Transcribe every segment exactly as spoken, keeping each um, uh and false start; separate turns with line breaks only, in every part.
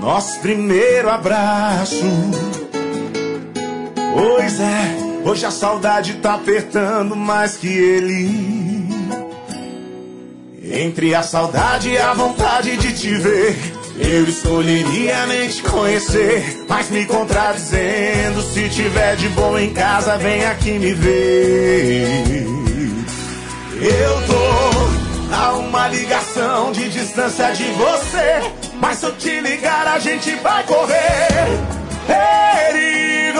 nosso primeiro abraço. Pois é, hoje a saudade tá apertando mais que ele. Entre a saudade e a vontade de te ver, eu escolheria nem te conhecer, mas me contradizendo. Se tiver de boa em casa, vem aqui me ver. Eu tô a uma ligação de distância de você, mas se eu te ligar a gente vai correr. Perigo,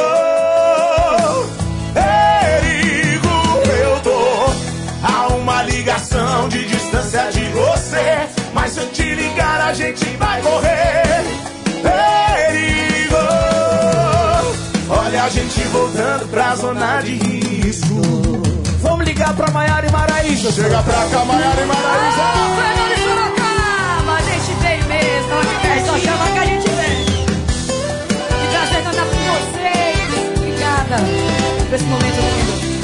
perigo. Eu tô a uma ligação de distância de você, mas se eu te ligar a gente vai correr. Perigo. Olha a gente voltando pra zona de risco.
Vamos ligar pra Maiara e Maraísa.
Chega pra cá, Maiara e Maraísa.
Ah, Fernando de Sorocaba, a gente veio mesmo. É só chamar que a gente vem. Que prazer cantar com vocês. Obrigada por esse momento lindo.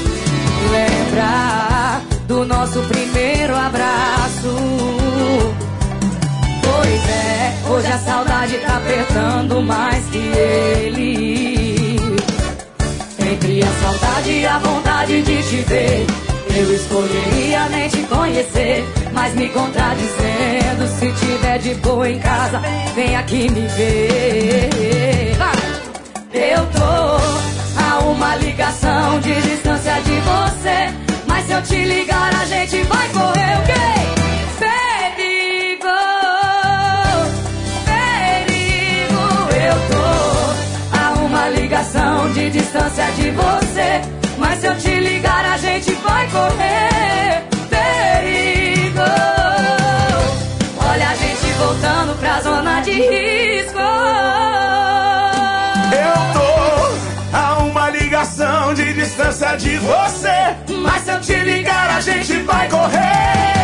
Lembra do nosso primeiro abraço. Pois é, hoje a saudade tá apertando mais que ele. Entre a saudade e a vontade de te ver, eu escolheria nem te conhecer, mas me contradizendo. Se tiver de boa em casa, vem aqui me ver. Vai! Eu tô a uma ligação de distância de você, mas se eu te ligar a gente vai correr. O quê? Perigo, perigo. Eu tô a uma ligação de distância de você, mas se eu te ligar a gente vai correr. Perigo. Olha a gente voltando pra zona de risco.
Eu tô a uma ligação de distância de você, mas se eu te ligar a gente vai correr.